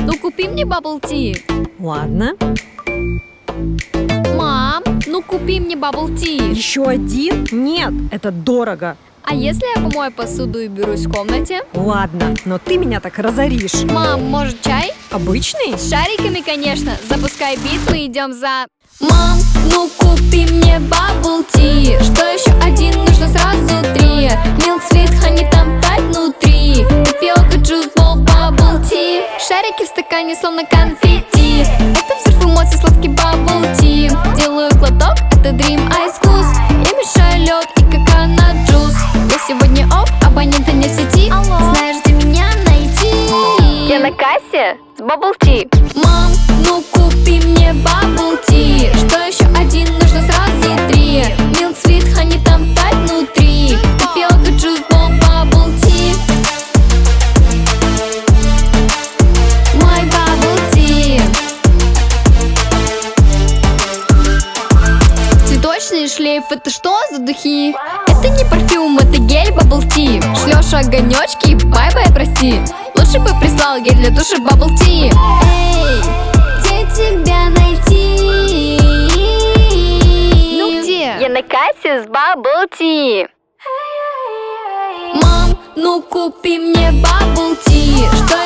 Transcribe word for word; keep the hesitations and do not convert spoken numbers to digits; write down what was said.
ну купи мне bubble tea. Ладно. Мам, ну купи мне bubble tea. Еще один? Нет, это дорого. А если я помою посуду и берусь в комнате? Ладно, но ты меня так разоришь. Мам, может чай? Обычный? С шариками, конечно. Запускай бит, мы идем за... Мам, ну купи мне bubble tea. Что еще один? Нужно сразу три. Milk, sweet, honey, там пять внутри. Тапиока, juice, bowl, bubble tea. Шарики в стакане, словно конфетти. Это взрыв эмоций, сладкий bubble tea. Делаю глоток, это dream ice goose. Я мешаю лед и коконат джус. Я сегодня офф, абонента не в сети. Знаешь, где меня найти? Я на кассе с bubble tea. Мам, ну купи мне bubble tea. Что еще один? Нужно сразу три. Milk, sweet, honey, там пять внутри. Тапиока, juice, bowl, bubble tea. Мой bubble tea. Цветочный шлейф, это что за духи? Это не парфюм, это гель bubble tea. Шлешь огонечки, бай-бай, прости. Лучше бы прислал гель для душа bubble tea. Эй, где тебя найти? Ну где? Я на кассе с bubble tea. Мам, ну купи мне bubble tea. Что